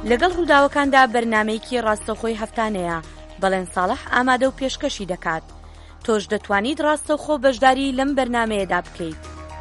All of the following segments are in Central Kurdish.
لەگەڵ ڕووداوەکاندا بەرنامەیەکی ڕاستەوخۆی هەفتانەیە بەڵێن ساڵح ئامادە و پێشکەشی دەکات. تۆش دەتوانیت ڕاستەوخۆ بەشداری لەم بەرنامەیەدا بکەیت.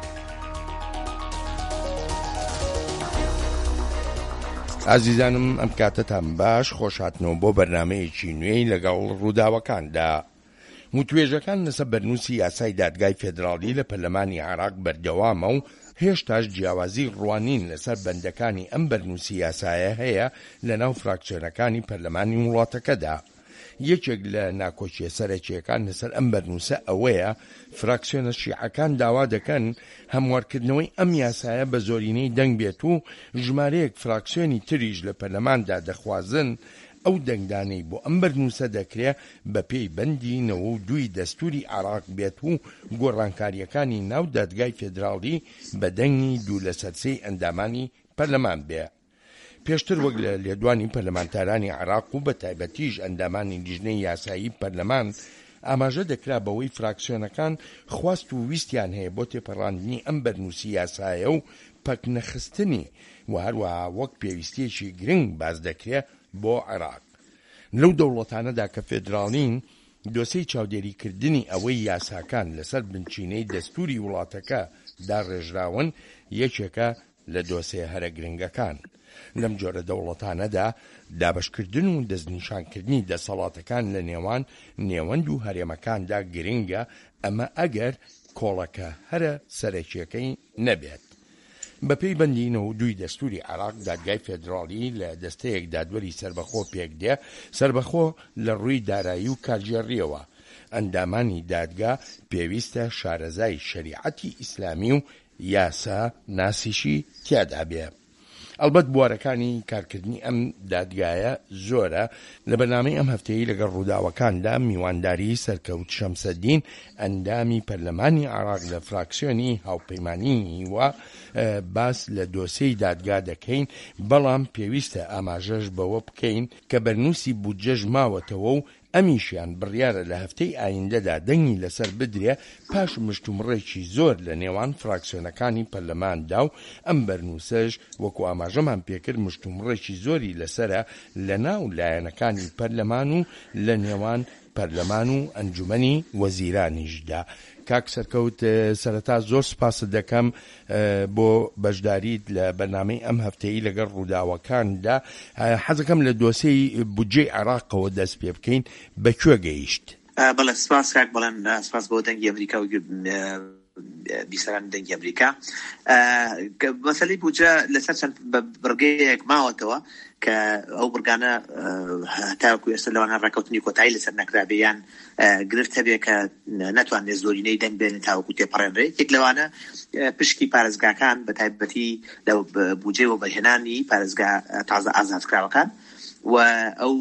ئازیزانم ئەم کاتتان باش، خۆشهاتنەوە بۆ بەرنامەیەکی نوێی لەگەڵ ڕووداوەکاندا. متوێژەکان لەسەر بەرنووسی یاسای دادگای فێدراڵی لە پەرلەمانی عێراق بەردەوامە و هێشتاش جیاوازی ڕوانین لەسەر بەندەکانی ئەم بەرنووسی یاسایە هەیە لە ناو فراکسیۆنەکانی پەرلەمانی وڵاتەکەدا. یەکێک لە ناکۆچیە سەرەکیەکان لەسەر ئەم بەرنووسە ئەوەیە فراکسیۆنە شیعەکان داوا دەکەن هەموارکردنەوەی ئەم یاسایە بە زۆرینەی دەنگ بێت و ژمارەیەک فراکسیۆنی تریش لە پەرلەماندا دەخوازن ئەو دەنگدانەی بۆ ئەم بەرنووسە دەکرێت بە پێی بەندی 92 دەستوری عێراق بێت و گۆڕانکاریەکانی ناو دادگای فێدراڵی بە دەنگی 2/3 ئەندامانی پەرلەمان بێ. پێشتر وەک لە لێدوانی پەرلەمانتارانی عێراق و بە تایبەتیش ئەندامانی لیژنەی یاسایی پەرلەمان ئاماژە دەکرا بەوەی فراکسیۆنەکان خواست و ویستیان هەیە بۆ تێپەڕاندنی ئەم بەرنووسی یاسایە و پەکنەخستنی و هەروەها وەک پێویستیەکی گرنگ باز دەکرێت بۆ عێراق. لەو دەوڵەتانەدا کە فێدراڵین، دۆسەی چاودێریکردنی ئەوەی یاساکان لەسەر بنچینەی دەستوری وڵاتەکە داڕێژراون یەکێکە لە دۆسەیە هەرە گرنگەکان. لەم جۆرە دەوڵەتانەدا دابشکردن و دەستنیشانکردنی دەسەڵاتەکان لە نێوەند و هەرێمەکاندا گرنگە، ئەمە ئەگەر کۆڵەکە هەرە سەرەکیەکەی نەبێت. بەپێی بەندی 92 دەستوری عێراق، دادگای فێدراڵی لە دەستەیەک دادوەری سربەخۆ پێکدێ، سربەخۆ لە ڕووی دارایی و کارژێڕیەوە. ئەندامانی دادگا پێویستە شارەزای شەریعەتی ئیسلامی و یاسا ناسیشی تیادا بێ. ئەلبەت بوارەکانی کارکردنی ئەم دادگایە زۆرە. لە بەرنامەی ئەم هەفتەیە لەگەڵ ڕووداوەکاندا میوانداری سەرکەوت شەمسەدین، ئەندامی پەرلەمانی عێراق لە فراکسیۆنی هاوپەیمانی و باس لە دۆسەی دادگا دەکەین، بەڵام پێویستە ئاماژەش بەوە بکەین کە بەرنووسی بودجەش ماوەتەوە و ئەمیشیان بڕیارە لە هەفتەی ئایندەدا دەنگی لەسەر بدرێ پاش مشتومڕێکی زۆر لە نێوان فراکسیۆنەکانی پەرلەماندا و ئەم بەرنووسەش وەکو ئاماژەمان پێکرد مشتومڕێکی زۆری لەسرە لە ناو لایەنەکانی پەرلەمان و لە نێوان پەرلەمان و ئەنجومەنی وەزیرانیشدا. کاک سەرکەوت، سەرەتا زۆر سپاست دەکەم بۆ بەشداریت لە بەرنامەی ئەم هەفتەیە لەگەڵ ڕووداوەکاندا. حەزەکەم لە دۆسەی بودجەی عێراقەوە دەست پێ بکەین، بەکوێ گەیشت؟ بەڵێ سپاس کاک، بەڵێن سپاس بۆ دەنگی ئەمریکا و بیسەران دەنگی ئەمریکا. مەسەلەی بودجە لەسەر چەند بڕگەیەک ماوەتەوە کە ئەو بڕگانە تاوەکو ئێستا لەوانە ڕێکەوتنی کۆتایی لەسەر نەکرابێیان گرفت هەبێ کە نەتوانێت زۆرینەی دەنگ بێنن تاوەکو تێپەڕێنرێت. یەک لەوانە پشکی پارێزگاکان بە تایبەتی لە بودجێ و بەهێنانی پارێزگا تازە ئازادکراوەکان و ئەو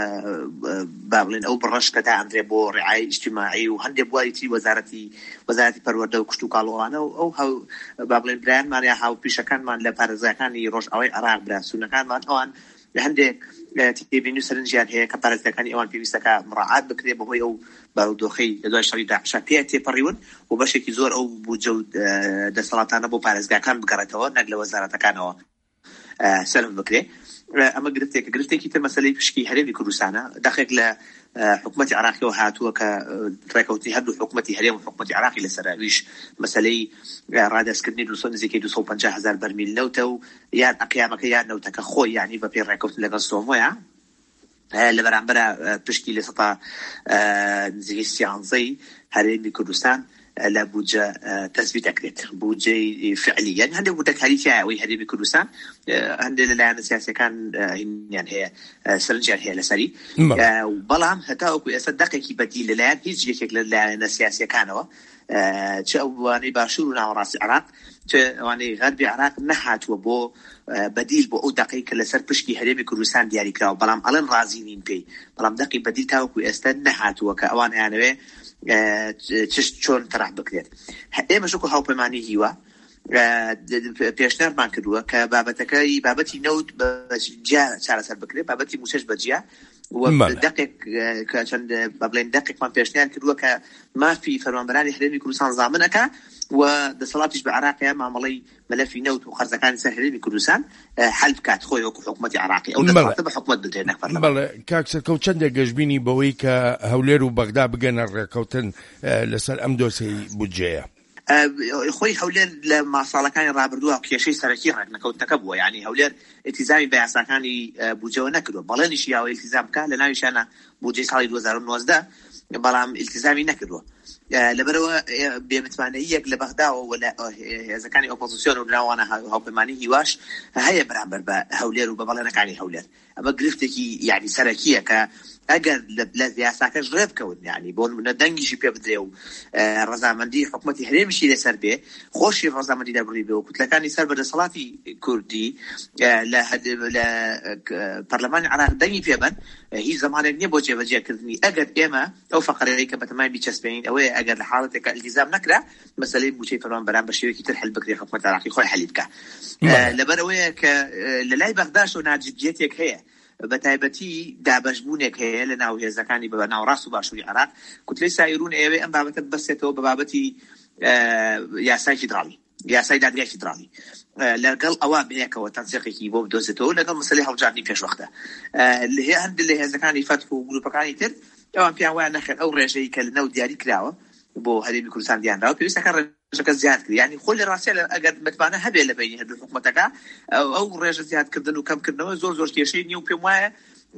بابڵێن ئەو بڕەش کە تا ئەندرێ بۆ ڕێعای ئیجتیماعی و هەندێک بواری وەزارەتی پەروەردە و کشت و کاڵەوانە و ئەو بابڵێن برایانمان یا هاوپیشەکانمان لە پارێزگاکانی ڕۆژئاوای عێراق براسوونەکانمان ئەوان هەندێک تێبینی و سەرنجیان هەیە کە پارێزگاکانی ئەوان پێویستەکە مڕاعات بکرێ بەهۆی ئەو بارودۆخەی لە دوای شەڕی داعشا پێ تێپەڕیون و بەشێکی زۆر ئەو بودجە و دەسەڵاتانە بۆ پارێزگاکان بگەڕێتەوە نەک لە وەزارەتەکانەوە سەلم بکرێ. ئەمە گرفتێکی تر مەسەلەی پشکی هەرێمی کوردستانە. دەخێک لە حکومەتی عێراقیەوە هاتووە کە ڕێکەوتی هەردوو حکومەتی هەرێم و حکومەتی عێراقی لەسەراویش مەسەلەی ڕادەستکردنی 250,000 بەرمیل نەوتە و یان ئەقیامەکە یان نەوتەکە خۆی یعنی بە پێی ڕێکەوتن لەگەڵ سۆمۆیە لە بەرامبەر پشکی لە سەتا نزیکی 13 هەرێمی کوردستان لا بودجە تەثبیت دەکرێت، بودجەی فعلی، یعنی هەندێک بودجەکاری تایەوەی هەرێمی کوردستان هەندێک لەلایەنە سیاسیەکان هینیان هەیە سەرنجیان هەیە لەسەری، بەڵام هەتاوەکو ئێستا دەقێکی بەدیل لەلایەن هیچ یەکێک لەلایەنە سیاسیەکانەوە چ ئەوانەی باشوور و ناوەڕاستی عێراق چ ئەوانەی غەربی عێراق نەهاتووە بۆ بەدیل بۆ ئەو دەقەی کە لەسەر پشکی هەرێمی کوردستان دیاریکراوە، بەڵام ئەڵێن ڕازی نین پێی، بەڵام دەقی بەدیل تاوەکو ئێستا نەهاتووە کە ئەوان یانەوێ چشت چۆن تەراح بکرێت. ئێمە شکو هاوپەیمانی هیوە پێشنیارمان کردووە کە بابەتەکەی بابەتی نەوت بەجیا چارەسەر بکرێت، بابەتی موسەش بەجیا ودقيق كان بابلين دقيق ما بيشتغل كدوك ما في فرمان هرمي كردستان ضامنك ودسلاتش بعراقيا معاملي ملفي نوت وخرزكان سهرمي كردستان حل كات خوي حكومة عراقي أو دسلات حكومة بلدينك بله كاكسر كوتشند جشبيني بويك هولير وبغداد بجنر كوتن لسر أمدوسي بوجيه خوي هولير لما صار كان رابردوها كيشي سركي رأينا كوت نكبوا يعني هولير التزامي بيعساكاني بوجو نكدو بلانش يا التزام كان لنا يشانا بوجي صار 2019 بلام التزامي نكدو لبروا بمتمانية لبغداد ولا إذا كان أوبوزيسيون ولا وانا هوبماني هواش هي برابر بهولير وببلنا كاني هولير أما قرفتكي يعني سركية ك أجر لذي ساكش غير كون يعني بون ندنجي شيء بيبدأوا الرزامندي حكومتي هري مشي لسربه خوش الرزامندي دبريبه وقلت لك أني سرب الصلاتي كردي لا برلمان العراق دني في يمن هي زمان نبوجي وجه كذني أجر إما أو فقريك بتمام بيتشسبين أو أجر لحالتك التزام نكرة مثلا بوشي فرمان برام بشيوكي ترحل بكري حكومة العراقي خوي حليبك لبرويك للاي بغداش وناجبيتك هي بتايبتي دابشبونك هي لنا وهي زكاني بنا وراسو باشوري عراق كنت لسه يرون ايه ام بابت بسيتو ببابتي يا ساي فيدرالي يا ساي دادري فيدرالي لقل اواب هيك وتنسيقي كي بوب دوزتو لقل مصلحه وجاني فيش وقتها اللي هي عند اللي هي زكاني فتحوا جروب كاني تر او بيان وانا نخر او رجي كلنو دياري كلاوه بو هذه بكل سان ديان راو بيسا كان شكل زيادة يعني كل راسي أقد متبانا هبي لبيني هذه الحكومة أو رجع زيادة كردن وكم كردن زور كيشين يوم بيوم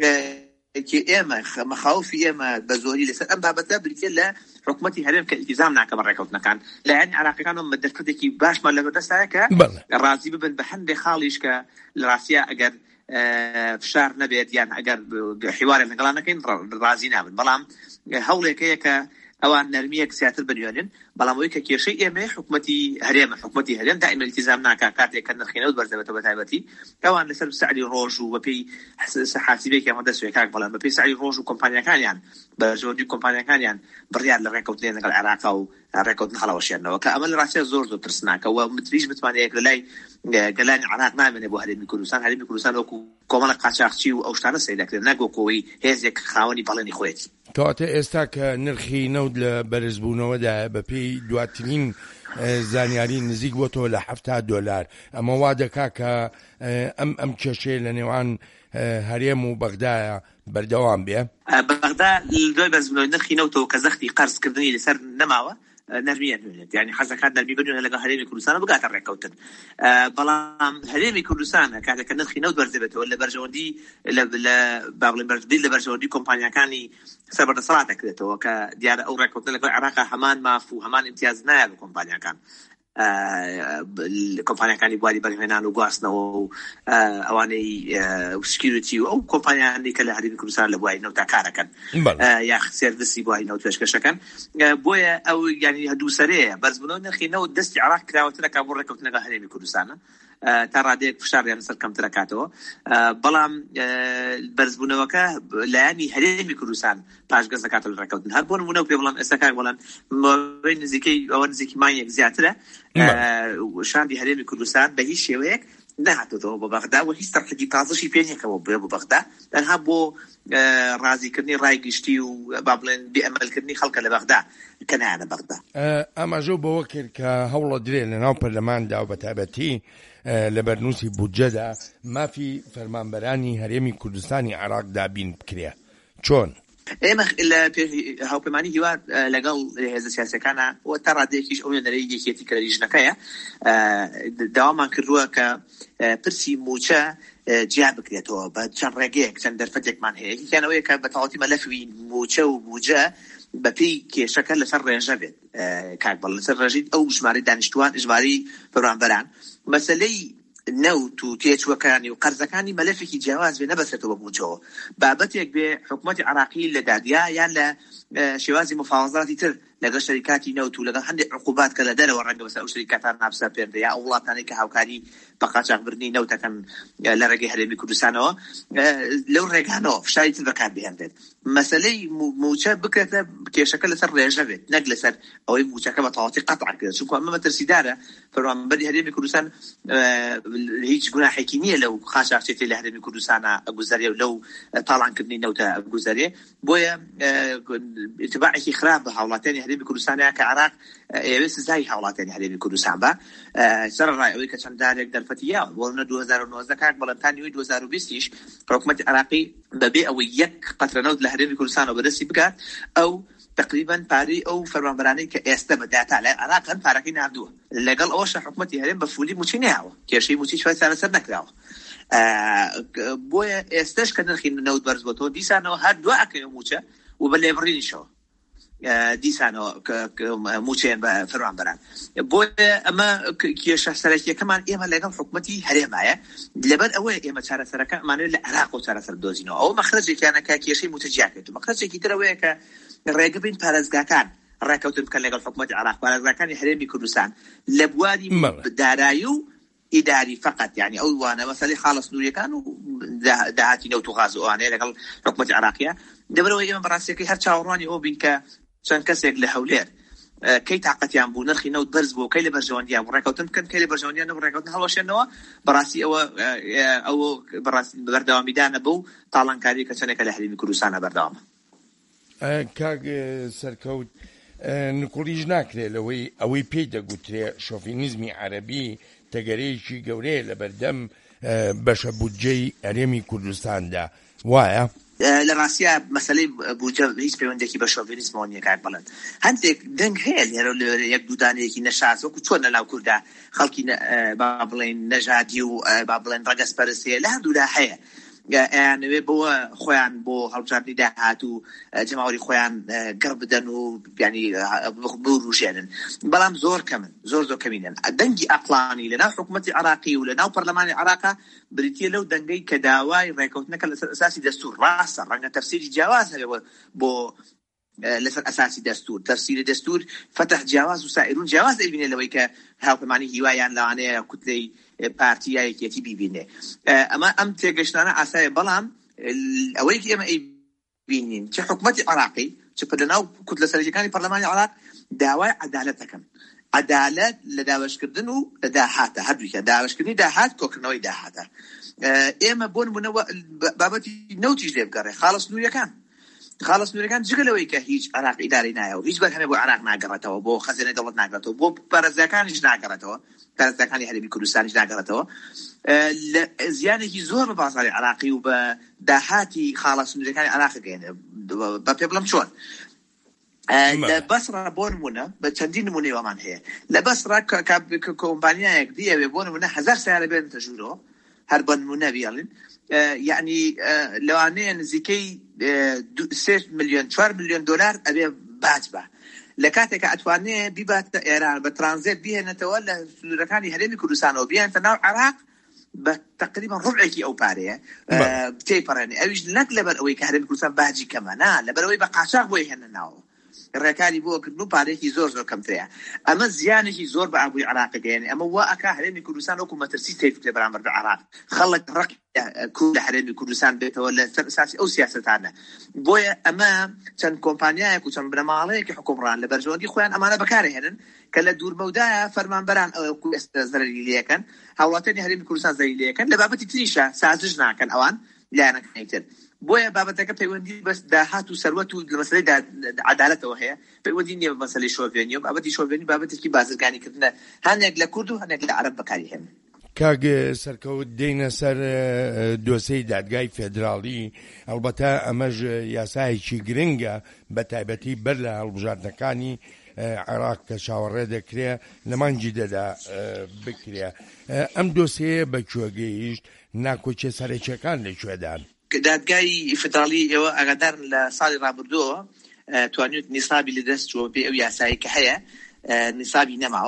كي إما مخاوفي إما بزوري لسه أم بابتها بريكلا حكومتي هرم كالتزامنا كمرة كوتنا كان لأن عراقي كانوا مدركتي كي باش ما لقوا دسها الرازي ببن بحند خاليش كالراسية أقد فشار نبيت يعني أقد حوار النقلانة كين رازي نابن بلام هولي كيكا أوان نرميك سياتر بنيونين بلامويك كيشي إما حكومتي هرم دائما التزامنا كاتي كان الخينود برزبته بتايبتي أوان لسر سعدي روج وبي حاسبيك يا مهندس وياك بلام بي سعدي روج وكومبانيا كان يعني برجودي كومبانيا كان يعني بريال لريكوت لين العراق أو ريكوت نخلوش يعني وكأمل راسي زور ترسناك ومتريج متمانيك للاي قالان عراق نامن أبو هرم كردستان وكو كومالا قاشاخشي أو شتانا سيدك ناقو كوي هزيك خاوني بالني خويتي كواته استاك نرخي نود لبرزبونه ودا بپی دواترین زانیاری نزیک بۆ تۆ لە $70 ئەمە وا دەکا کە ئەم کێشەیە لە نێوان هەرێم و بەغدایە بەردەوام بێ بەغدا دوای بەرزبوونەوەی نرخی نەوتەوە کە زەختی قەرزکردنی لەسەر نەماوە نرمية نولد يعني حزكات نرمي بدون لقى هريمي كردستان بقات الركوتن بلام هريمي كردستان كان كنرخي نود برزبته ولا برجوندي لا بابل برجدي لبرجوندي كومبانيا كاني سبب صلاتك كده وكديار او ركوتن لقى العراق همان مافو همان امتياز نائب كومبانيا كان الكومبانيا كان يبغى برهنان وقاسنا وأواني وسكيورتي أو كومبانيا عندي كلها هذه كروسان لبوي نوتا كارا كان يا سيرفيسي بوي نوتا إيش كان بوي أو يعني هدو سريع بس بدون خي نوت دست عراق كذا وترك أبو ركوت نجا هذه كروسان ترى ديك في شهر يعني صار كم تركاته بلام برزبونه وكا لاني هريمي كردستان باش قزكات الركوت هربون منو بلام اسكان بلام بين زكي او زكي ماي زياتره وشاندي هريمي كردستان بهيش شويك نهاتو ببغداد وهيش ترحلي تازشي بيني كبو ببغداد لان هبو رازي كني رايقشتي وبابلن بأمل كني خلق لبغداد كان انا بغداد اما جو بوكر كهوله دري لنا برلمان دا وبتابتي لبرنوسي بوجدا ما في فرمانبراني هريمي كردستاني عراق دابين بكريا شون اما هاو بماني هو لقل هذا سياسة كان وترى ديكيش او ينريجي كيتي كريجنكايا دواما كروا ك برسي موچا جاب كريتو بچن رگيك چن درفتك من هي كان ويك بتعاطي ملفي موچا وبوجا بپی که شکل لسر رنجبت کاغبال لسر رنجید او جماری دانشتوان جماری فرمانبران مسئله نوت و تيج وكاني وقرزكاني ملفك جواز بنبسته بموجه بابتك بحكومة عراقية لدادية يعني شوازي مفاوضات تر لەگەڵ شەریکاتی نەوت و لەگەڵ هەندێک عقوبات کە لە دەرەوە ڕەنگە بەسەر ئەو شەریکاتان ناپسە پێردە یا ئەو وڵاتانەی کە هاوکاری بە قاچاقبردنی نەوتەکەن لە ڕێگەی هەرێمی کوردستانەوە لەو ڕێگانەوە فشاری تر بەکار بهێنرێت. مەسەلەی موچە بکرێتە کێشەکە لەسەر ڕێژە بێت، نەک لەسەر ئەوەی موچەکە بە تەواوی قەتع کرێت، چونکە ئەمە مەترسیدارە فەرمانبەری هەرێمی کوردستان هیچ گوناحێکی نییە لەو قاچاقچێتی لە هەرێمی کوردستانە ئەگوزارێ و لەو تاڵانکردنی نەوتە ئەگوزارێ، بۆیە اتباعێکی خراپ بە هاوڵاتیانی هەرێمی کوردستانە کە عێراق ئێوە سزای هاوڵاتیانی هەرێمی کوردستان بە سەرڕای ئەوەی کە چەندانێک دەرفەتیاوە بۆ 2019 کاک بەڵەمتانی 2020 حکوومەتی عێراقی بەبێ ئەوەی یەک قەترە نەوت لە هەرێمی کوردستانەوە بەدەستی بکات ئەو تقریبا پارەی ئەو فەرمانبەرانەی کە ئێستا بەداتا لە عێراق هەن پارەکەی ناردووە، لەگەڵ ئەوەش حکوومەتی هەرێم بە فولی موچی نەیاوە، کێشەی موچی سەر نەکراوە. بۆیە ئێستش کە نرخی نەوت بەرز بۆتەوە دیسانەوە هەر دوا ئەکەوێ موچە و بە لێبڕینیشەوە دیسانەوە موچێن بە فەرمانبەران. بۆیە ئەمە کێشە سەرەکیەکەمان ئێمە لەگەڵ حکوومەتی هەرێمایە، لەبەر ئەوەیە ئێمە چارەسەرەکەمانێت لە عێراق و چارەسەر دۆزینەوە. ئەو مەخرەجێکیانە کە کێشەی موچەجیاکێت و مەخرەجێکی ترەوەیە کە ڕێگە بین پارێزگاکان ڕێکەوتن بکەن لەگەڵ حکوومەتی عێراق، پارێزگاکانی هەرێمی کوردستان لە بواری دارایی و ئیداری فقط، یعنی ئەو وانە مەسەلەی خاڵە سنووریەکان و داهاتی نەوت و غاز و ئەوانەیە لەگەڵ حکوومەتی عێراقیە. دەبەرەوە ئێمە بەڕاستیەکەی هەر چاوەڕوانی ئەو بین کە چەند کەسێک لە هەولێر کەی تااقەتیان بوو نرخی نەوت بەرز بوو، کەی لە بەرژەوەندیان بوو ڕێکەوتن بکەن، کەی لە بەرژەوەندیان و ڕێکەوتن هەڵوەشێنەوە. بەڕاستی ئەوە بەڕاستی بەردەوامیدانە بوو تاڵانکاری کە چەندێکە لە هەرێمی کوردستانە بەردەوامە. کاک سەرکەوت نکوڵیش ناکرێت لەوەی ئەوەی پێی دەگوترێ شۆڤینیزمی عەرەبی تەگەرەیەکی گەورەیە لە بەردەم بەشە بودجەی هەرێمی کوردستاندا، وایە؟ لە ڕاستیە مەسەلەی بودجە هیچ پەیوەندێکی بە شۆڤینیزمەوە نییە کاک بەڵێن. هەندێک دەنگ هەیە لێرە یەک دوودانەیەکی نەشاز وەکو چۆن لەناو کووردا خەڵکی با بڵێن نەژادی و با بڵێن ڕەگەزپەرست هەیە، لە هەردوودا هەیە ئەیانەوێ بۆ خۆیان بۆ هەڵبژاردننی داهات و جەماوەری خۆیان گەڕ بدەن و ینی بۆ ڕوژێنن، بەڵام زۆر کەمن، زۆر کەمینن. دەنگی ئەقلانی لەناو حکوومەتی عێراقی و لەناو پەرلەمانی عێراقا بریتیە لەو دەنگەی کە داوای ڕێکەوتنەکە لەسەر ئەساسی دەستوور. ڕاستە ڕەنگە تەفسیری جیاواز هەبێ بۆ لەسەر ئەساسی دەستور، تەفسیری دەستور فتح جیاواز و سائرون جیاواز دەبینێ لەوەی کە هاوپەیمانی هیوایان لەوانەیە کوتلەی پارتیایەکێتی بیبینێ. ئەمە ئەم تێگەشتانە ئاسایە، بەڵام ئەوەی ئێمە بینین چه حکوومەتی عێراقی چ لەناو کوتلە سەرۆکیەکانی پەرلەمانی عێراق داوای عەدالەت دەکەن. عەدالەت لە داوەشکردن و لە داهاتە، هەردووکە داوەشکردنی داهات کۆکردنەوەی داهاتە. ئێمە بۆ نمونە بابەتی نەوتیش لێ بگەڕێ خاڵە سنوورەکان جگەلەوەی کە هیچ عێراق ئیداری نایەوە، هیچ بەرهەمێ بۆ عێراق ناگەڕێتەوە، بۆ خەزینەی دەوڵەت ناگەڕێتەوە، بۆ پارێزگاکانیش ناگەڕێتەوە، پارێزگاکانی هەرێمی کوردستانیش ناگەڕێتەوە. زیانێکی زۆر بە بازاڕی عێراقی و بە داهاتی خاڵە سنوورەکانی عێراق گەیەنێ. بە پێ بڵم چۆن لە بەسڕە بۆ نمونە بە چەندین نمونەی وەمان هەیە، لە بەسڕە کۆمپانیایەک دیەوێ بۆ نمونە 1000 سیارە بێنێتە ژوورەوە، هەر بە نمونە بیاڵین، یعنی لەوانەیە نزیکەی 3 ملیۆن 4 ملیۆن دلار ئەبێ باج بە، لە کاتێکە ئەتوانێ بیباتە ئێران بە ترانزیت بهێنێتەوە لە سنوورەکانی هەرێمی کوردستانەوە بێنێتە ناو عێراق بە تقریبا ڕوبعێکی ئەو پارەیە تێپەڕێنێ. ئەویش نەک لەبەر ئەوەی کە هەرێمی کوردستان باجی کەمە، نا لەبەر ئەوەی بە قاچاق بۆی هێنە ناوە، ڕێکاری بۆ کردن و پارێکی زۆر کەمترەیە. ئەمە زیانێکی زۆر بە ئابووری عێراق دەگەیەنێ. ئەمە وا ئەکا هەرێمی کوردستان وەکو مەترسی تێفکرێ بەرامبەر بە عێراق، خەڵک ڕق لە هەرێمی کوردستان بێتەوە لەسەر ئەساسی ئەو سیاسەتانە. بۆیە ئەمە چەند کۆمپانیایەک و چەند بنەماڵەیەکی حکومڕان لە بەرژەوەندی خۆیان ئەمانە بەکارهێنن کە لە دوورمەودایە فەرمانبەران ئەوە زەرری لێەکەن، هاوڵاتیانی هەرێمی کوردستان زەرری لێەکەن، لە بابەتی تریشە سازش ناکەن ئەوان لایەنەکانی تر. بۆیە بابەتەکە پەیوەندی بەس داهات و سەروەت و لە مەسەلەی عەدالەتەوە هەیە، پەیوەندی نییە بە مەسەلەی شۆڤێنی و بابەتی شۆڤێنی بابەتێکی بازرگانیکردنە هەندێک لە کورد و هەندێک لە عەرەب بەکارهێنن. کاک سەرکەوت دێنە سەر دۆسەی دادگای فێدراڵی، ئەلبەتە ئەمەش یاسایەکی گرنگە بە تایبەتی بەر لە هەڵبژاردنەکانی عێراق کە چاوەڕێ دەکرێ لە مانگی دەدا بکرێ. ئەم دۆسەیە بە کوێگەیشت ناکۆچێ سەرەکیەکان لەکوێدان؟ دادگای فێدراڵی ئێوە ئاگادارن لە ساڵی ڕابردووە توانیوت نیسابی لەدەست چوە بێ ئەو یاسایی کە هەیە نیسابی نەماوە،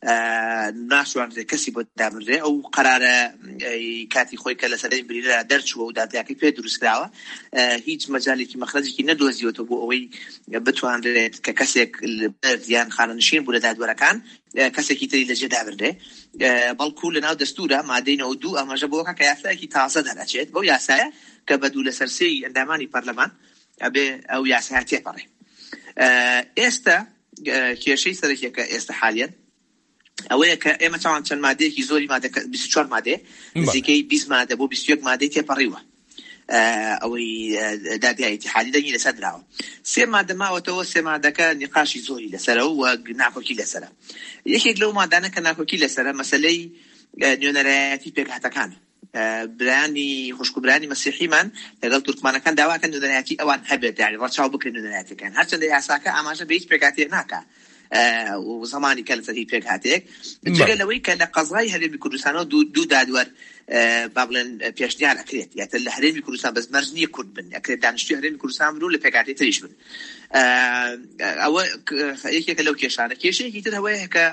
ناشوانرێ کەسی بۆ دابڕێ ئەو قەرارە کاتی خۆی کە لە سەرەی بریرە دەرچووە و دادگاکەی پێ دروستکراوە هیچ مەجالێکی مەخرەجێکی نەدۆزیوەتەوە بۆ ئەوەی بتوانرێت کە کەسێک یان خانەنشین بوو لە دادوەرەکان کەسێکی تری لەجێ دابردێ بەڵکو لەناو دەستورە مادەی 92 ئەمەژە بۆکە کە یاسایەکی تازە دەرەچێت بەو یاسایە کە بەدوو لە سەرسەی ئەندامانی پەرلەمان ئەبێ ئەو یاسایە تێپەڕێ. ئێستا کێشەی سەرەکیەکە ئێستا حالیان ئەوەیە کە ئێمە چاوان چەند مادەیەکی زۆری مادە 24 مادێ نزیکەی 20 مادە بۆ 21 مادەی تێپەڕیوە ئەوەی دادگای اتحادی دەنگی لەسەر دراوە. سێ مادە ماوەتەوە، سێ مادەکە نیقاشی زۆری لەسەرە و ناکۆکی لەسەرە. یەکێک لەو مادانە کە ناکۆکی لەسەرە مەسەلەی نوێنەرایەتی پێکهاتەکانە. برانی خوشکبرانی مەسیحیمان لەگەڵ تورکمانەکان داواکەن نوێنەرایەتی ئەوان هەبێت، یعنی ڕەچاو بکەن نوێنەرایەتەکان، هەرچەندە یاساکە ئاماژە بە هیچ پێکهاتێک ناکات و زمانی کە لەسەر هیچ پێکهاتێک جگە لەوەی کە لە قەزای هەرێمی کوردستانەوە دوو دادوەر با بڵێن پێشنیار ئەکرێت، یاتر لە هەرێمی کوردستان بەس مەرج نییە کورد بن، ئەکرێت دانیشتوی هەرێمی کوردستان بن و لە پێکهاتی تریش بن. ئەوە یەکێکە لەو کێشانە. کێشەیەکی تر هەوەیە کە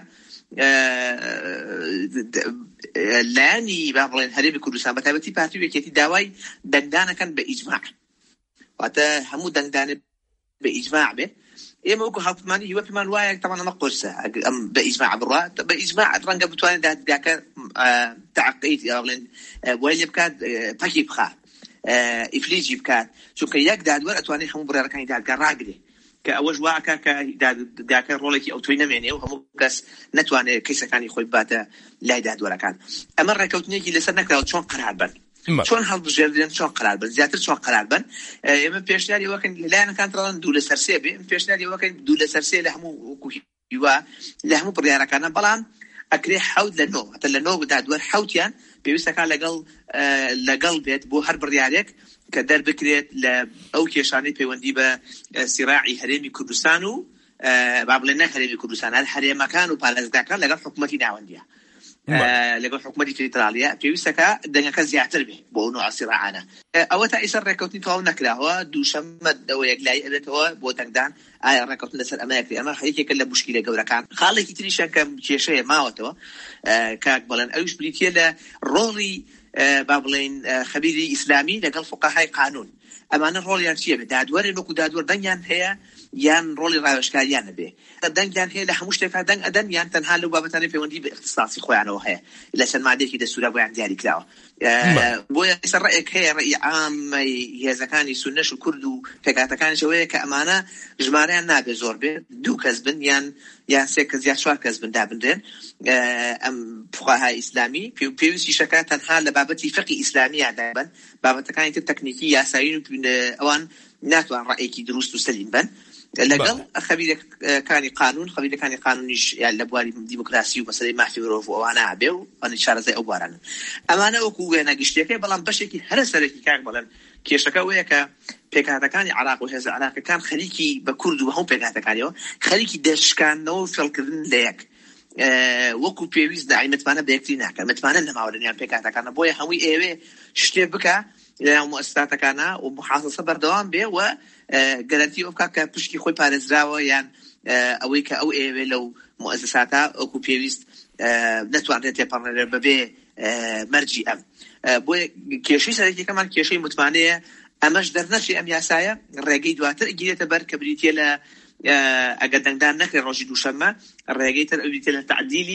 لایانی با بڵێن هەرێمی کوردستان بە تایبەتی پارتی وەکێتی داوای دەنگدانەکەن بە ئیجماع، واتە هەموو دەنگدانە بە ئیجماع بێ. ئێمە وەکو هەڵپەیمانی هیوە پێمان وایە تەمەن ئەمە قورسە ئەم بە ئیجماع بڕوا، بە ئیجماع ڕەنگە بتوانێت دادگاکە تعقیید بڵێن وای لێ بکات، پەکی بخات، ئیفلیجی بکات، چونکە یەک دادوەر ئەتوانێت هەموو بڕێڕەکانی دادگا ڕاگرێ کە ئەوەش واکە کە دادگاکە ڕۆڵێکی ئەو توی نەمێنێ و هەموو کەس نەتوانێت کەیسەکانی خۆی باتە لای دادوەرەکان. ئەمە ڕێکەوتنێکی لەسەر نەکراوە چۆن قەرار بن، چۆن هەڵبژێردرێن، چۆن قەرار بن، زیاتر چۆن قەرار بن. ئێمە پێشنیاری وەکەن لایەنەکان تەڵەن 2/3 بێ، پێشنیاری وەکەن 2/3 لە هەموو وەکوهیوا لە هەموو بڕیارەکانە، بەڵام ئەکرێ 7/9 هەتا لە 9 دادوەر 7یان پێویستەکان لەگەڵ بێت بۆ هەر بڕیارێک کە دەربکرێت لە ئەو کێشانەی پەیوەندی بە سیراعی هەرێمی کوردستان و با بڵێن نە هەرێمی کوردستان، هەر هەرێمەکان و پارێزگاکان لەگەڵ حکوومەتی ناوەندیە، لەگەڵ حکوومەتی تریتۆریالیە پێویستەکە دەنگەکە زیاتر بێ بۆ ئەو نوع سیراعانە. ئەوە تا ئیسەر ڕێکەوتنی تەواو نەکراوە، دووشەممە ئەوە یەکلایی ئەبێتەوە بۆ دەنگدان ئایا ڕێکەوتن لەسەر ئەمە یەکرێ. ئەمە یەکێکە لە موشکیلە گەورەکان. خاڵێکی تریشە کە کێشەیە ماوەتەوە کاک بڵێن ئەوش بریتیە لە ڕۆڵی با بڵێن خەبیری ئیسلامی لەگەڵ فقەهای قانون. ئەمانە ڕۆڵیان چییە بێ؟ دادوەرێ وەکو دادوەر دەنگیان هەیە یان ڕۆڵی ڕاوێژکاریان نەبێ؟ دەنگیان هەیە لە هەموو شتێکا دەنگ ئەدەن یان تەنها لەو بابەتانەی پەیوەندی بە اختصاصی خۆیانەوە هەیە لە چەند مادەیەکی دەستورە بۆیان دیاری کراوە. بۆیە ئێستا ڕێک هەیە ڕێی عامەی هێزەکانی سونەش و کورد و پێکهاتەکانیش ئەوەیە کە ئەمانە ژمارەیان نابێ زۆر بێ، 2 کەس بن یان 3 کەس یا 4 کەس بن دابدرێن. ئەم فقەهای ئیسلامی پێویستی شەکە تەنها لە بابەتی فقی ئیسلامی یادابن، بابەتەکانی تر تەکنیکی یاسایی و ئەوان ناتوان ڕێیەکی دروست و سەلیم بن لەگەڵ خەبیرەکانی قانون. خەبیرەکانی قانونیش لە بواری دیموکراسی و مەسەلەی مافی مرۆڤ و ئەوانە هەبێ و ئەنی شارەزای ئەو بوارانن. ئەمانە وەکو وێنە گشتەکەی، بەڵام بەشێکی هەرە سەرەکی کاک بڵێن کێشەکە وەیە کە پێکهاتەکانی عراق و هێزە عراقەکان خەریکی بە کورد و هەموو پێکهاتەکانیەوە خەریکی دەشکاندنەوە و فێڵکردن لە یەک وەکو پێویست داعی متمانە بە یەکتری ناکەن، متمانە لە ماوەڕێنیان پێکهاتەکانە. بۆیە هەمووی ئێوێ شتێ بکە لە مؤسساتەکانە و محاسەسە بەردەوام بێ و گەرانتی ئەو بکات کە پشتی خۆی پارێزراوە، یان ئەوەی کە ئەو ئێوێ لەو مؤسساتە وەکو پێویست نەتوانرێت تێپەڕێنرێ بەبێ مەرجی ئەم. بۆیە کێشەی سەرەکیەکەمان کێشەی متمانەیە. ئەمەش دەرنەچی ئەم یاسایە ڕێگەی دواتر گیرێتە بەر کە بریتیە لە ئەگەر دەنگدان نەکرێ ڕۆژی دووشەممە، ڕێگەی تر بریتیە لە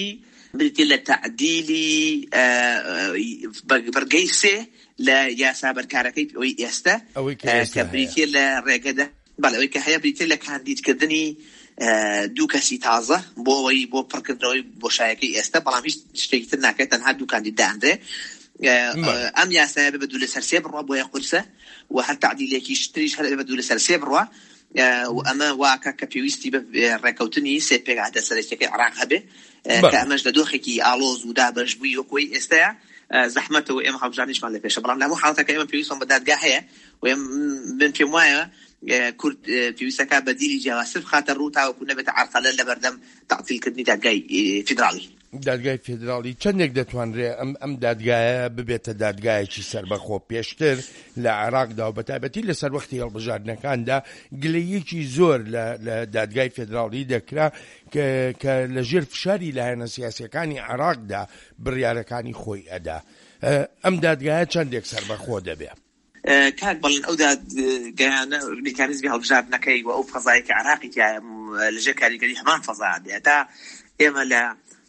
تعدیلی بەرگەی 3 لە یاسا بەرکارەکەی ئەوەی ئێستا کە بریتیە لە ڕێگەدا بەڵەوەی کە هەیە بریتیە لە کاندیدکردنی 2 کەسی تازە بۆ ئەوەی بۆ پڕکردنەوەی بۆشایەکەی ئێستا، بەڵام هیچ شتێکی تر ناکرێت، تەنها 2 کاندید داندرێ. ئەم یاسایە بە 2/3 بڕوا بۆیە قورسە و هەر تعدیلێکی تریش هەر بە 2/3 بڕوا و ئەمە واکە کە پێویستی بە ڕێکەوتنی 3 پێکهاتە سەرەکیەکەی عراق هەبێ کە ئەمەش لە دۆخێکی ئاڵۆز و دابەشبووی وەکوی ئێستاە زەحمەتەوە ئێمە هەڵبژاردنیشمان لە پێشە، بەڵام لە هەموو حاڵەتەکە ئێمە پێویستمان بە دادگا هەیە و من پێم وایە کورد پێویستەکە بەدیلی جیاوازتر بخاتە ڕوو تاوەکو نەبێتە عەرقەلە لە بەردەم تەعتیلکردنی دادگای فیدراڵی. دادگای فێدراڵی چەندێک دەتوانرێ ئەم دادگایە ببێتە دادگایەکی سەربەخۆ پێشتر لە عێراقدا و بەتایبەتی لەسەر وەختی هەڵبژاردنەکاندا گلەیەکی زۆر لە دادگای فێدراڵی دەکرا کە لەژێر فشاری لایەنە سیاسیەکانی عێراقدا بڕیارەکانی خۆی ئەدا. ئەم دادگایە چەندێک سەربەخۆ دەبێت؟ کاک بەڵێن ئەو دادگایانە میکانیزمی هەڵبژاردنەکەی و ئەو فەزایەکی عێراقی تایە لەژێر کاریگەری هەمان فەزا دێتە ئێمە لە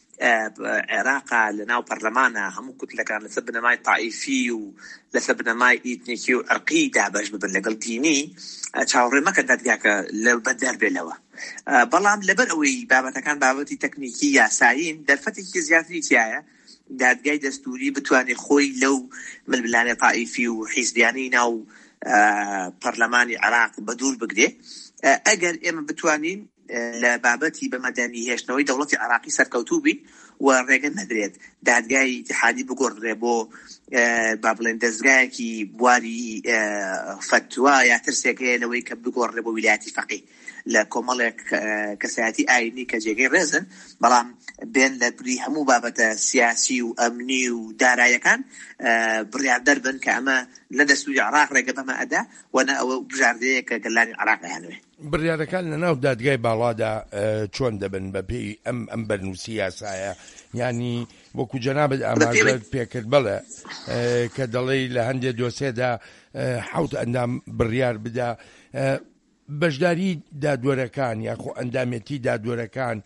عێراقا لە ناو پەرلەمانە هەموو کوتلەکان لەسەر بنەمای تائیفی و لەسەر بنەمای ئیتنیکی و عەرقی دابەش ببن لەگەڵ دینی چاوەڕێ مەکە دادگاکە لە بەدەر بێنەوە. بەڵام لەبەر ئەوەی بابەتەکان بابەتی تەکنیکی یاسایین دەرفەتێکی زیاتری تایە دادگای دەستوری بتوانێت خۆی لەو ململانە تائیفی و حیزبیانەی ناو پەرلەمانی عێراق بەدوور بگرێ ئەگەر ئێمە بتوانین لە بابەتی بەمەدەنی هێشتنەوەی دەوڵەتی عێراقی سەرکەوتوو بی و ڕێگە نەدرێت دادگای اتحادی بگۆڕدرێ بۆ با بڵێن دەستگایەکی بواری فتوا یا ترسێکەیە لەوەی کە بگۆڕێ بۆ ویلایەتی فەقیه لە کۆمەڵێک کەسایەتی ئاینی کە جێگەی ڕێزن بەڵام بێن لە بری هەموو بابەتە سیاسی و ئەمنی و داراییەکان بڕیاردەر بن کە ئەمە لە دەستوری عێراق ڕێگە بەمە ئەدا وەنە ئەوە بژاردەیە کە گەلانی عێراق هەنوێ. بڕیارەکان لە ناو دادگای باڵادا چۆن دەبن بەپێی ئەم بەرنووسی یاسایە ینی وەکو جەنابەت ئاماژەت پێکرد بڵێ کە دەڵێ لە هەندێک دۆسێدا 7 ئەندام بڕیار بدا بەشداری دادوەرەکان یاخۆ ئەندامەتی دادوەرەکان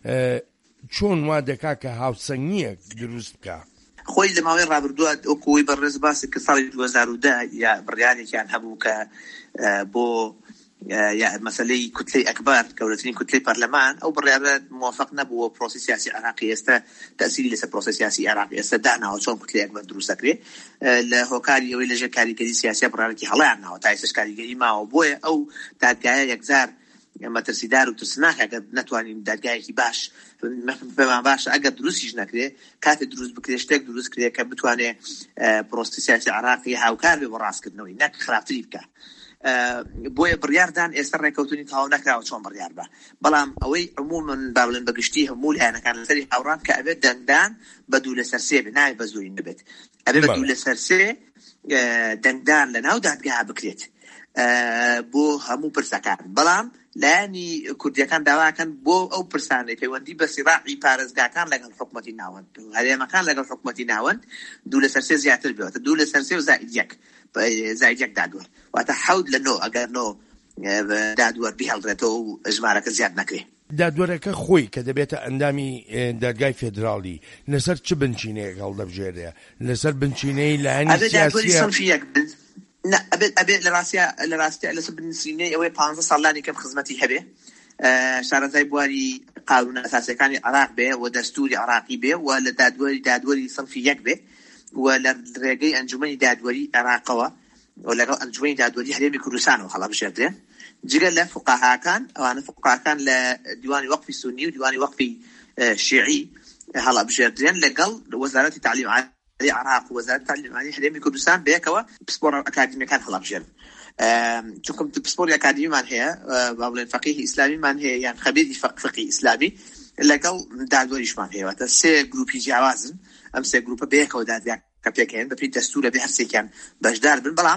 چۆن وا دەکا کە هاوسەنگیەک دروست بکە؟ خۆی لە ماوەی ڕابردووە ئەوکۆی بەڕێز باسی کە ساڵی 2010 یا بڕیارێکیان هەبوو کە بۆ یا مەسەلەی کوتلەی ئەکبار گەورەترین کوتلەی پەرلەمان ئەو بڕیارە موافق نەبووە پرۆسی سیاسی عێراقی ئێستا تەسیری لەسەر پرۆسی سیاسی عێراقی ئێستا داناوە چۆن کوتلەی ئەکبار دروست دەکرێت لە هۆکاری ئەوەی لەژێر کاریگەری سیاسی بڕیارێکی هەڵەیانناوە تا ئێستاش کاریگەری ماوە بۆیە ئەو دادگایە یەکجار مەترسیدار و ترسناک ئەگەر نەتوانین دادگایەکی باش بەمان باش ئەگەر دروستیش نەکرێ کاتێ دروست بکرێ شتێک دروست کرێ کە بتوانێ پرۆسی سیاسی عێراقی هاوکار بێ بۆ ڕاستکردنەوەی نەک خراپتری بکە. بۆیە بڕیاردان ئێستا ڕێکەوتنی تەواو نەکراوە چۆن بڕیار بە بەڵام ئەوەی عمومەن با بڵێن بەگشتی هەموو لایەنەکان لەسەری هاوڕان کە ئەبێت دەنگدان بە 2/3 بێت ناوێت بە زۆری نەبێت ئەبێت بە 2/3 دەنگدان لە ناو دادگا بکرێت بۆ هەموو پرسەکان بەڵام لایەنی کوردیەکان داواکەن بۆ ئەو پرسانەی پەیوەندی بە سیراعی پارێزگاکان لەگەڵ حکومەتی ناوەند هەرێمەکان لەگەڵ حکومەتی ناوەند 2/3 زیاتر بێتە 2/3 و زائید 1 دادوەر واتە 7 لە 9 ئەگەر 9 دادوەر بهێڵدرێتەوە و ژمارەکە زیاد نەکرێت. دادوەرەکە خۆی کە دەبێتە ئەندامی دادگای فێدراڵی لەسەر چ بنچینەیەک هەڵدەبژێرێ لەسەر بنچینەی لایەنی سیاسیە ئەبێت لە ڕاستیە لەسەر بنچینەی ئەوەی 15 ساڵانی کەم خزمەتی هەبێ شارەزای بواری قانون ئەساسیەکانی عێراق بێ و دەستوری عێراقی بێ و لە دادوەری سنفی 1 بێ و لە ڕێگەی ئەنجومەنی دادوەری عێراقەوە و لەگەڵ ئەنجومەنی دادوەری هەرێمی کوردستانەوە هەڵبژێردرێ جگە لە فقاهاکان ئەوانە فقاهاکان لە دیوانی وەقفی سونی و دیوانی وەقفی شیعی هەڵبژێردرێن لەگەڵ وەزارەتی تعلیم عالی عێراق و وەزارەتی تعلیم عالی هەرێمی کوردستان بەیەکەوە پسپۆڕ ئەکادمیەکان هەڵبژێرن چونکە پسپۆری ئەکادمیمان هەیە با بڵێن فەقیه ئیسلامیمان هەیە یان خەبیری فقی ئیسلامی لەگەڵ دادوەریشمان هەیە واتە 3 گروپی جیاوازن ئەم 3 گروپە بەیەکەوە دادگا کە پێکەین بەپێی دەستورە بێ هەرسێکیان بەشدار بن بەڵام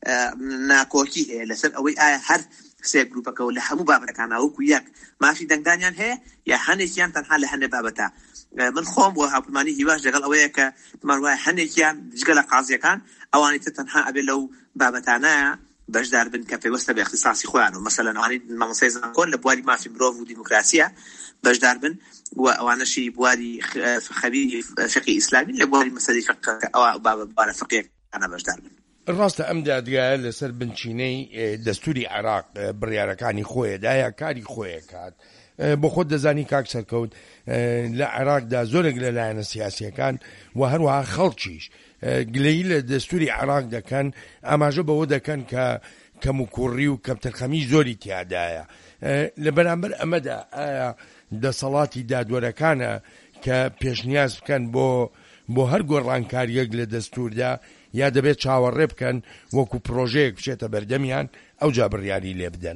ناکۆکی هەیە لەسەر ئەوەی ئایا هەر 3 گروپەکەەوە لە هەموو بابەتەکان وەکو یەک مافی دەنگدانیان هەیە یا هەنێکیان تەنها لە هەندێک بابەتە من خۆم بۆ هاوپەیمانی هیواش لەگەڵ ئەوەیە کە تمان وایە هەندێکیان جگە لە قازیەکان ئەوانی تر تەنها ئەبێ لەو بابەتانەیە بەشدار بن کە پێوەستە بە اختصاصی خۆیان و مەسەلەن ئەوانی مامۆستای زانکۆ لە بواری مافی مرۆڤ و دیموکراسیە بەشدار بن و ئەوانەشی بواری خەبیری فقی ئیسلامی لە بواری مەسەلەی فقه ئەوە بابە فقیەکانە بەشدار بن. ڕاستە ئەم دادگایە لەسەر بنچینەی دەستوری عێراق بڕیارەکانی خۆیەدایە کاری خۆیەکات بۆ خۆت دەزانی کاک سەرکەوت لە عێراقدا زۆرێک لە لایەنە سیاسیەکان و هەروەها خەڵکیش گلەیی لە دەستوری عێراق دەکەن ئاماژە بەوە دەکەن کە کەم و کوڕی و کەمتەرخەمی زۆری تیادایە لە بەرامبەر ئەمەدا ئایا دەسەڵاتی دادوەرەکانە کە پێشنیاز بکەن بۆ هەر گۆڕانکاریەک لە دەستوردا یا دەبێت چاوەڕێ بکەن وەکو پرۆژەیەک بچێتە بەردەمیان ئەو جا بڕیاری لێ بدەن؟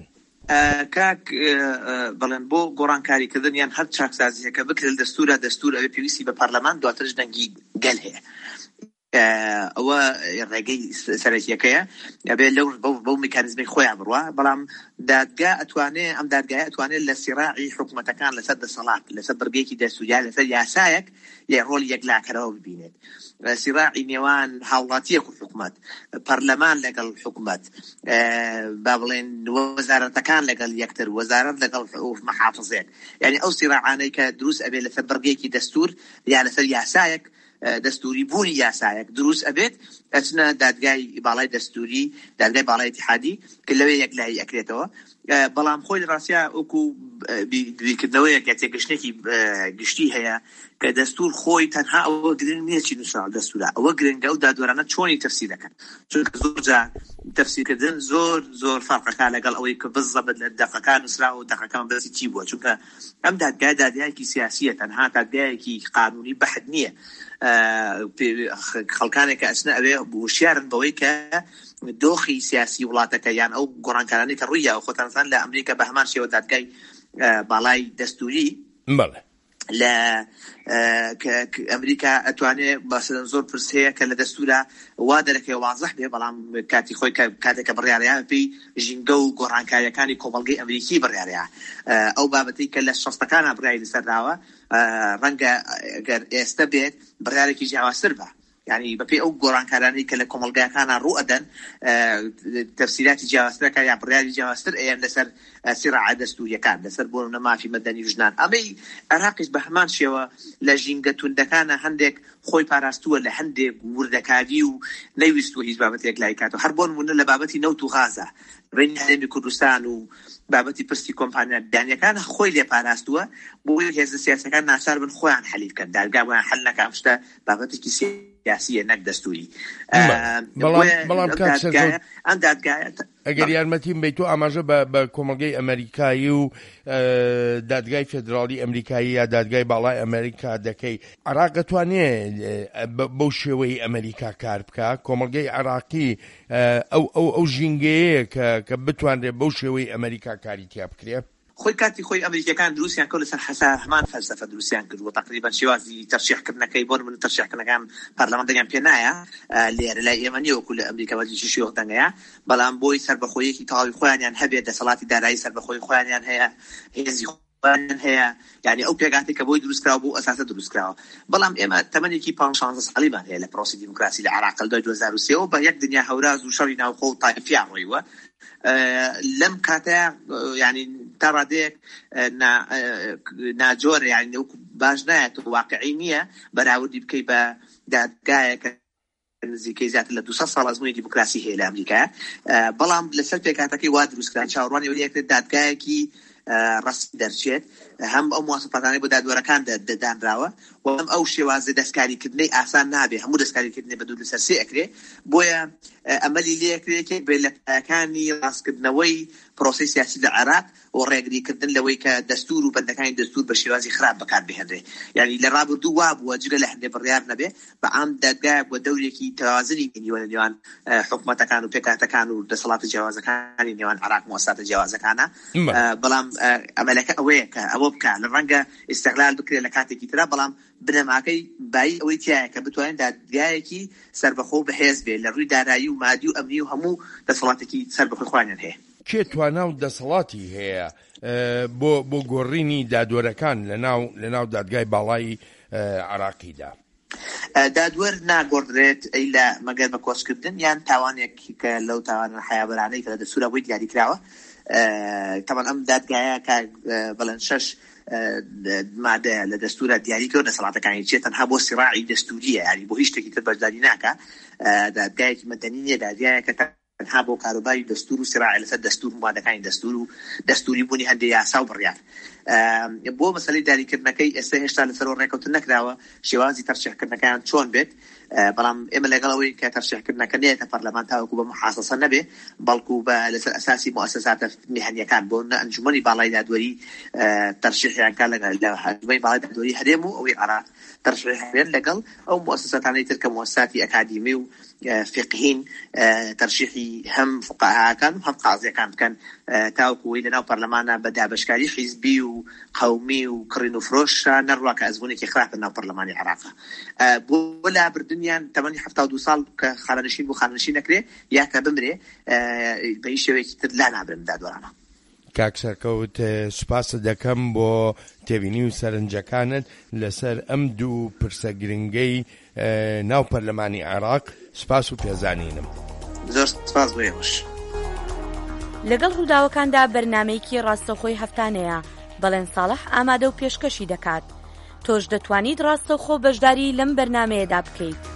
کاک بەڵێن بۆ گۆڕانکاریکردن یان هەر چاکسازیەکە بکرێت دەستور ئەوێ پێویستی بە پەرلەمان دواترش دەنگی گەل هەیە ئەوە ڕێگەی سەرەکیەکەیە ئەبێ بەو میکانیزمی خۆیان بڕوە بەڵام دادگا ئەتوانێت ئەم دادگایە ئەتوانێت لە سیراعی حکوومەتەکان لەسەر دەسەڵات لەسەر بەرگێکی دەستوریان لەسەر یاسایەک یە ڕۆلی یەکلاکەرەوە ببینێت سیراعی نێوان هاوڵاتیەک و حکوومەت پەرلەمان لەگەڵ حکوومەت با بڵێن وەزارەتەکان لەگەڵ یەکتر وەزارەت لەگەڵ مەحافظێک یعنی ئەو سیراعانەی کە دروست ئەبێت لەسەر بەرگێکی دەستور یا لەسەر یاسایەک دەستوری بوونی یاسایەک دروست ئەبێت ئەچنە دادگای باڵای دەستوری دادگای باڵای اتحادی کە لەوێ یەکلایی ئەکرێتەوە بەڵام خۆی لە ڕاستیا وەکو بیرکردنەوەیەک یا تێگەشتێکی گشتی هەیە کە دەستور خۆی تەنها ئەوە گرنگ نییە چی نووسراوە دەستورە ئەوە گرنگە و دادوەرانە چۆنی تەفسیر دەکەن چونکە زۆر جار تەفسیرکردن زۆر فەرقەکە لەگەڵ ئەوەی کە بزەبت لە دەقەکان نووسراوە و دەقەکان بەسی چی بووە چونکە ئەم دادگای دادگایەکی سیاسیە تەنها دادگایەکی قانونی بەحت نییە خەڵکانێک کە ئەچنە ئەوێ وشیارن بەوەی کە دۆخی سیاسی وڵاتەکە یان ئەو گۆڕانکارانی کە ڕوویە خۆتانزان لە ئەمریکا بە هەمان شێوە دادگای باڵای دەستوری لە ئەمریکا ئەتوانێت باسەدەن زۆر پرس هەیە کە لە دەستورە وا دەرەکەی وازەح بێ بەڵام کاتی خۆی کاتێکە بڕیارەیە پێی ژینگە و گۆڕانکاریەکانی کۆمەڵگەی ئەمریکی بڕیارەیە ئەو بابەتی کە لە شەستەکانە بڕیاری لەسەرداوە ڕەنگە ئەگەر ئێستا بێت بڕیارێکی جیاوازتر بە یعنی بەپێی ئەو گۆڕانکارانی کە لە کۆمەڵگەکانە ڕوو ئەدەن تەفسیراتی جیاوازترەکە یا بڕیاری جیاوازتر ئەیان لەسەر سیراعە دەستوریەکان لەسەر بۆ مافی مەدەنی ژنان ئەمەی عێراقیش بە هەمان شێوە لە ژینگە توندەکانە هەندێک خۆی پاراستووە لە هەندێک وردەکاری و نەیویستوە هیچ بابەتێک لای کاتەوە هەر بۆ نمونە لە بابەتی نەوت و غازە بین هەرێمی کوردستان و بابەتی پرسی کۆمپانیا دانیەکان خۆی لێ پاراستووە بۆی هێزە سیاسەکان ناچار بن خۆیان حەلی بکەن دادگا بۆیان حەل نەکا شتە بابەتێکی سیاسیە نەک دەستوری بەڵام ئەم دادگایە ئەگەر یارمەتیم بیت و ئاماژە بە کۆمەلگەی ئەمریکایی و دادگای فێدراڵی ئەمریکایی یا دادگای باڵای ئەمریکا دەکەی عێراق دەتوانێت بەو شێوەی ئەمریکا کار بکە کۆمەلگەی عێراقی ئەو ژینگەیە کە بتوانرێت بەو شێوەی ئەمریکا کاری تیا بکرێت خۆی کاتی خۆی ئەمریکەکان دروستیان کە لەسەر هەمان فەلسەفە دروستیان کردووە تقریبا شێوازی تەرشیحکردنەکەی بۆ من تەرشیحکردنەکان پەرلەمان دەنگیان پێ نایە لێرە لای ئێمە نییە وەکو لە ئەمریکا وەرزشی شێوخ دەنگەیە بەڵام بۆی سەربەخۆیەکی تەواوی خۆیانیان هەبێت دەسەڵاتی دارایی سەربەخۆی خۆیانیان هەیە هێزی هەیە یعنی ئەو پێگاتی کە بۆی دروستکراوە بۆ ئەساسە دروستکراوە بەڵام ئێمە تەمەنێکی 15 ساڵیمان هەیە لە پرۆسی دیموکراسی لە عێراق لە 2003 و بە یەک دنیا هەوراز و شەڕی ناوخۆ و تایفیان ڕۆیوە لەم کاتەیە یعنی تا ڕادەیەک ناجۆرە یعنی باش نایەت واقعی نییە بەراوردی بکەی بە دادگایەکە نزیکەی زیاتر لە 200 ساڵ ئەزموونی دیموکراسی هەیە لە ئەمریکا بەڵام لەسەر پێکاتەکەی وا دروستکران چاوەڕوانی وەریەکرێت دادگایەکی ڕسمی دەرچێت هەم ئەو مواصفاتانەی بۆ دادوەرەکان دانراوە و هەم ئەو شێوازە دەستکاریکردنەی ئاسان نابێ هەموو دەستکاریکردنی بە دوو لەسەر سێ ئەکرێ بۆیە ئەمەلی لێکرێت بێ لە پایەکانی ڕاستکردنەوەی پرۆسی سیاسی لە عێراق و ڕێگریکردن لەوەی کە دەستور و بەندەکانی دەستور بە شێوازی خراپ بەکاربهێنرێ یعنی لە ڕابردوو وا بووە جگە لە هەندێک بڕیار نەبێ بە ئام دادگایەک بۆ دەورێکی تەوازنی بینیوە لە نێوان حکوومەتەکان و پێکاتەکان و دەسەڵاتە جیاوازەکانی نێوان عێراق مؤسساتە جیاوازەکانە بەڵام ئەمەلەکە ئەوەیە کە ئەوە بکە لە ڕەنگە ئیستیغلال بکرێت لە کاتێکی ترا بەڵام بنەماکەی بای ئەوەی تایە کە بتوانین دادگایەکی سەربەخۆ بەهێز بێت لە ڕووی دارایی و مادی و ئەمنی و هەموو دەسەڵاتێکی سەربەخۆی خۆیان هەیە کێ توانە و دەسەڵاتی هەیە بۆ گۆڕینی دادوەرەکان لەناو دادگای باڵای عێراقیدا دادوەر ناگۆڕدرێت ئەی لە مەگەر بە کۆچکردن یان تاوانێک کە لەو تاوانە حیابەرانەی کە لە دەستورە بۆی دیاری کراوە تەمان ئەم دادگایە کە بەڵێن 6 مادە لە دەستورە دیاریکەوە دەسەڵاتەکانی چێت تەنها بۆ سیراعی دەستوریە یعنی بۆ هیچ شتێکی تر بەشداری ناکە دادگایەکی مەدەنی نیە دادگایەکە تەنها بۆ کاروباری دەستور و سیراعی لەسەر دەستور و مادەکانی دەستور و دەستوری بوونی هەندێک یاسا و بڕیار بۆ مەسەلەی داریکردنەکەی ئێستا هێشتا لەسەر ڕێکەوتن نەکراوە شێوازی تەرشیحکردنەکەیان چۆن بێت بەڵام ئێمە لەگەڵەوەی کە تەرشیحکردنەکە نێتە پەرلەمان تاوەکو بە محاسەسە نەبێ بەڵکو بە لەسەر ئەساسی مؤسساتە میهنیەکان بۆ ئەنجومەنی باڵای دادوەری تەرشیحیان کە لە ئەنجومەنی باڵای دادوەری هەرێم و ئەوەی عێراق تەرشیح بێن لەگەڵ ئەو مؤسساتانەی تر کە مؤسساتی ئەکادیمی و فقهین تەرشیحی هەم فقهاکان و هەم قازیەکان بکەن تاوەکوی لەناو پەرلەمانە بە دابەشکاری حیزبی و قەومی و کڕین و فرۆش نەڕوا کە ئەزمونێکی خراپە ناو پەرلەمانی عێراقا بۆ لابردنیان تەمەنی 72 ساڵ کە خانەنشین بۆ خانەنشین نەکرێ یا کە بمرێ بە هیچ شێوەیەکی تر لا نابرن دادوەرانە. کاک سەرکەوت سوپاسە دەکەم بۆ تێبینی و سەرنجەکانت لەسەر ئەم دوو پرسە گرنگەی ناو پەرلەمانی عێراق. سوپاس و پێزانینم. زۆر سوپاس بۆ ئێوەش. لەگەڵ ڕووداوەکاندا بەرنامەیەکی ڕاستەوخۆی هەفتانەیە بەڵێن ساڵح ئامادە و پێشکەشی دەکات. تۆش دەتوانیت ڕاستەوخۆ بەشداری لەم بەرنامەیەدا بکەیت.